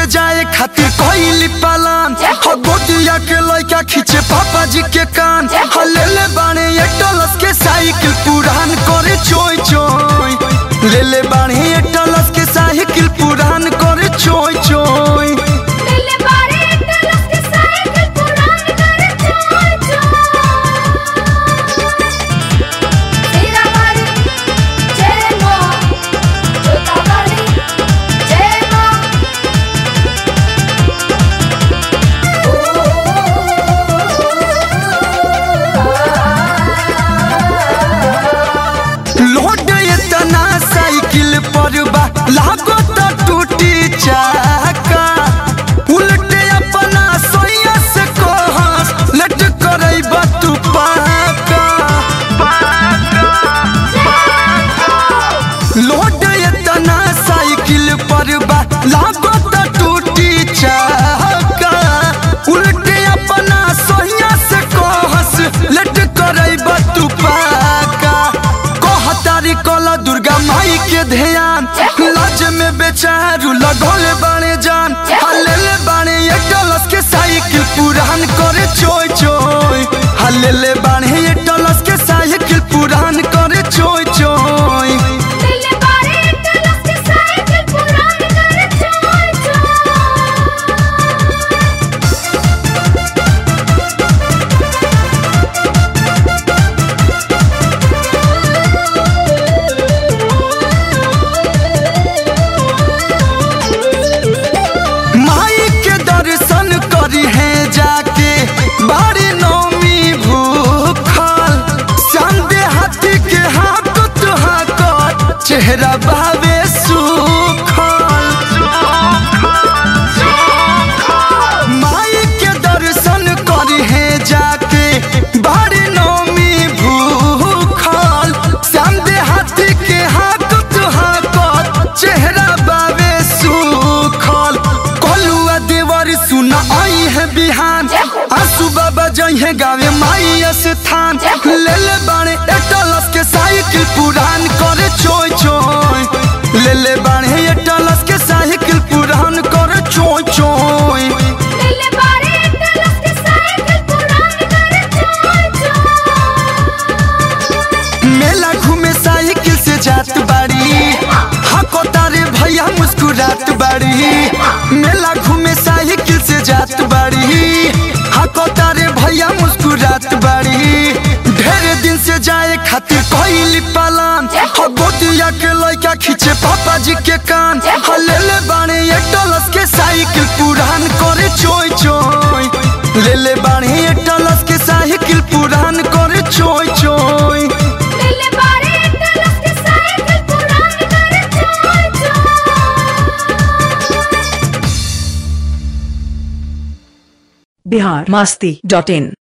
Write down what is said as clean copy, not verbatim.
से जाए खातिर कोई पालान गोदिया के लइका खींचे पापा जी के कान ले ले बाणे ये टलस के साइकिल पुरान करे चोय चोय ले ले बाणे ये टलस के साइकिल पुरान करे चोय चोय लागो तो टूटी चाका उल्टे अपना सोया से कोहस लट करई बतु पाका लोड इतना साइकिल पर बा लागो तो टूटी चाका उल्टे अपना सोया से कोहस लट करई बतु पाका कहतारी कला दुर्गा माई के ध्यान लाज में बेचारू लगोले बाणे जान हल्ले बाणे ये टलस के साइकिल पुरान करे चोय चोय हल्ले बाणे ये टलस के साइकिल पुरान करे चोय चोय बारी नौमी भूखल संदे हाथी के हाथ तुहाकर चेहरा भावे सुखल माई के दर्शन करी है जाके बारी नौमी भूखल संदे हाथी के हाथ तुहाकर चेहरा भावे सुखल कोलुआ देवर सुना आई है बिहान सुबह बजाई गावे माई स्थान ले ले बाणे टलस के साइकिल पुरान करे चोय चोय ले ले बाणे टलस के साइकिल पुरान करे चोय चोय मेला घूमे साइकिल से जात बाड़ी हको तारे भैया मुस्कुरात बाड़ी मेला घूमे साइकिल से जात बाड़ी हको तारे भैया मुस्कुरात बाड़ी ढेर दिन से जाए खातिर कोई पालान गोदिया के लइका खींचे पापा जी के कान ले ले बाणे ये टलस के साइकिल पुरान करे चोय चोय ले ले बाणे ये टलस के साइकिल पुरान करे चोय चोय biharmasti.in